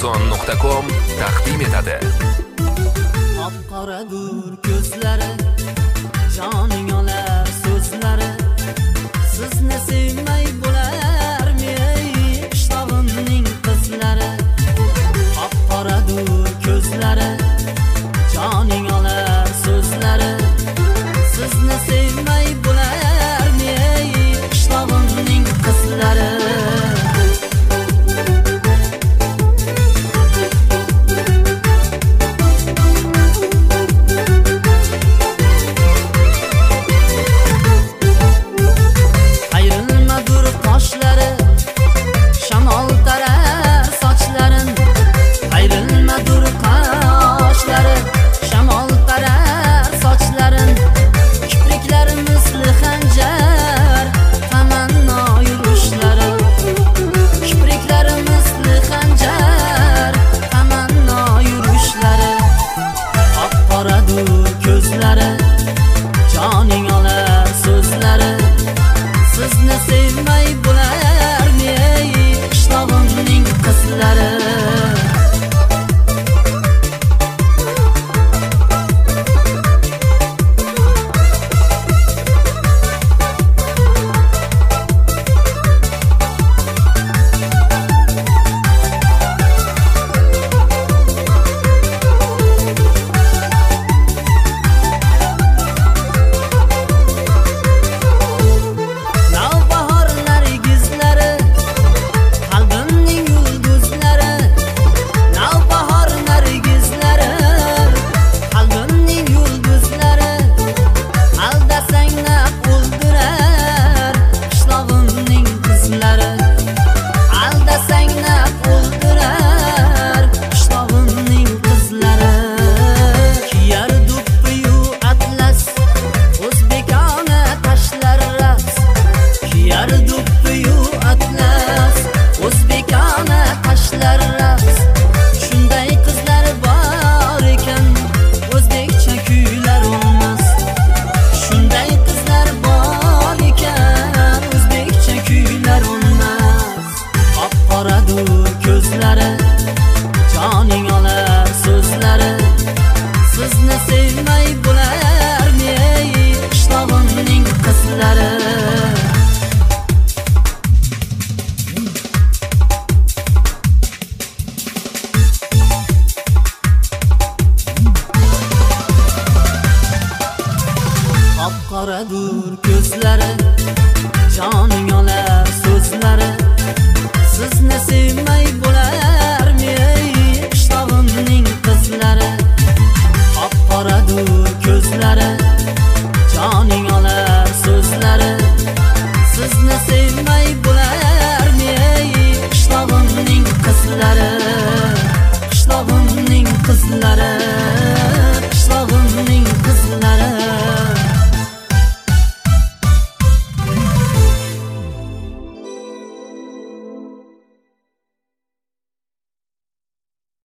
Arzon.com taqdim etadi. Qop-qoradur ko'zlari, joning olar so'zlari. Sizni sevmay bo'larmi, qishlog'imning qizlari? Qop-qoradur ko'zlari, joning olar so'zlari. Sizni sevmay bo'larmi, qishlog'imning qizlari? Shamol tarar sochlarin, ayrilmadur qoshlari. Shamol tarar sochlarin, kipriklari misli xanjar, tamanno yurishlari. Kipriklari misli xanjar, tamanno yurishlari. Qop-qoradur ko'zlari, joning olar so'zlari. Sizni sevmay bo'larmi, qishlog'imning qizlari? Shunday qizlar bor ekan, o'zbekcha kuylar olmas. Shunday qizlar bor ekan, o'zbekcha kuylar olmas. Qop-qoradur ko'zlari, joning olar so'zlari. Sizni sevmay bo'larmi, qishlog'imning qizlari? Qop-qoradur ko'zlari, joning olar so'zlari. Sizni sevmay bo'larmi, qishlog'imning qizlari? Qop-qoradur ko'zlari, joning olar so'zlari. Sizni sevmay bo'larmi, qishlog'imning qizlari? Qishlog'imning qizlari.